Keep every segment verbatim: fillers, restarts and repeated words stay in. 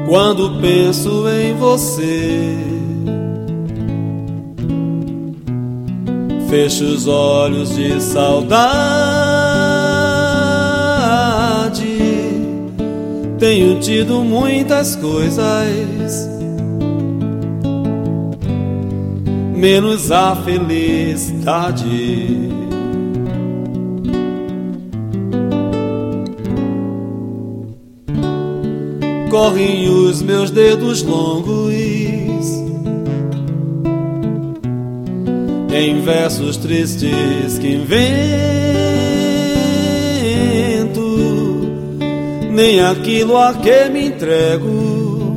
Quando penso em você, fecho os olhos de saudade. Tenho tido muitas coisas, menos a felicidade. Correm os meus dedos longos em versos tristes que invento, nem aquilo a que me entrego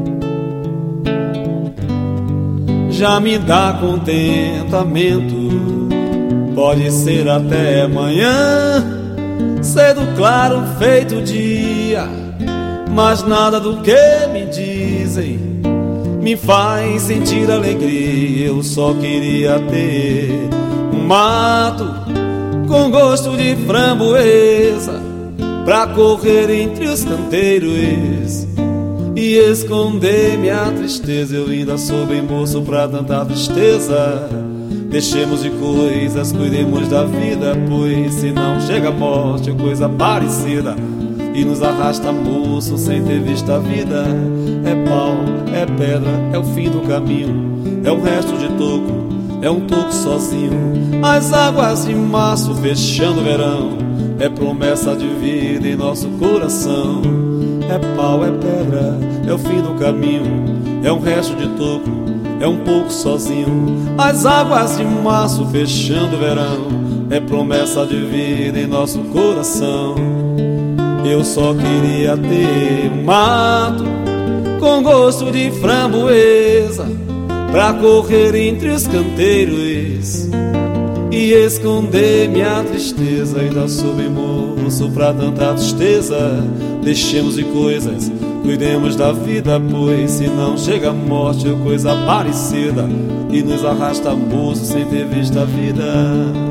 já me dá contentamento. Pode ser até amanhã, cedo claro feito dia, mas nada do que me dizem me faz sentir alegria. Eu só queria ter um mato com gosto de framboesa pra correr entre os canteiros e esconder minha tristeza. Eu ainda sou bem moço pra tanta tristeza. Deixemos de coisas, cuidemos da vida, pois se não chega a morte ou coisa parecida e nos arrasta moço sem ter visto a vida. É pau, é pedra, é o fim do caminho, é um resto de toco, é um toco sozinho. As águas de março fechando o verão, é promessa de vida em nosso coração. É pau, é pedra, é o fim do caminho, é um resto de toco, é um pouco sozinho. As águas de março fechando o verão, é promessa de vida em nosso coração. Eu só queria ter um mato com gosto de framboesa pra correr entre os canteiros e esconder minha tristeza. Ainda sou bem moço pra tanta tristeza. Deixemos de coisas, cuidemos da vida, pois se não chega a morte ou coisa parecida e nos arrasta moço sem ter visto a vida.